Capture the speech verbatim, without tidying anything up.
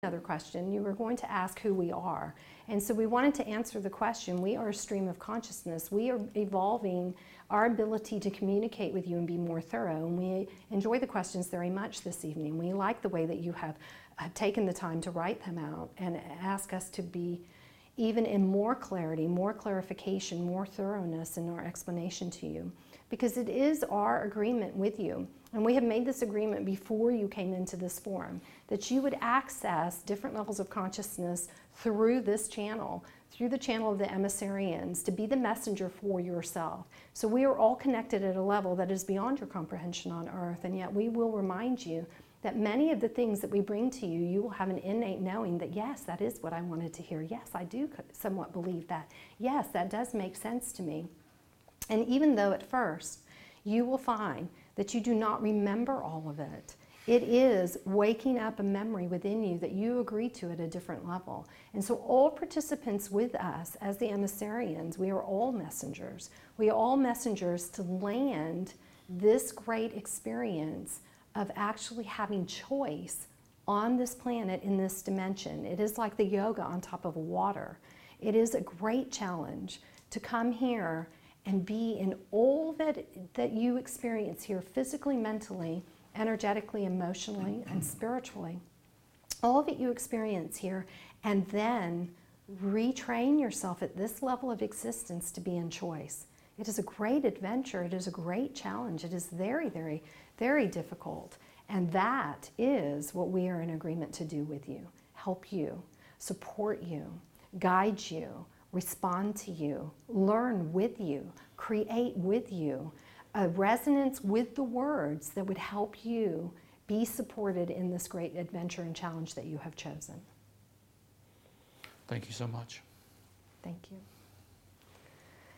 Another question, you were going to ask who we are. And so we wanted to answer the question. We are a stream of consciousness. We are evolving our ability to communicate with you and be more thorough. And we enjoy the questions very much this evening. We like the way that you have uh, taken the time to write them out and ask us to be even in more clarity, more clarification, more thoroughness in our explanation to you. Because it is our agreement with you. And we have made this agreement before you came into this forum, that you would access different levels of consciousness through this channel, through the channel of the emissarians, to be the messenger for yourself. So we are all connected at a level that is beyond your comprehension on earth, and yet we will remind you that many of the things that we bring to you, you will have an innate knowing that, yes, that is what I wanted to hear. Yes, I do somewhat believe that. Yes, that does make sense to me. And even though at first you will find that you do not remember all of it, it is waking up a memory within you that you agree to at a different level. And so all participants with us as the emissarians, we are all messengers. We are all messengers to land this great experience of actually having choice on this planet in this dimension. It is like the yoga on top of water. It is a great challenge to come here and be in all that, that you experience here physically, mentally, energetically, emotionally, and spiritually. All that you experience here, and then retrain yourself at this level of existence to be in choice. It is a great adventure. It is a great challenge. It is very, very, very difficult. And that is what we are in agreement to do with you. Help you, support you, guide you, respond to you, learn with you, create with you, a resonance with the words that would help you be supported in this great adventure and challenge that you have chosen. Thank you so much. Thank you.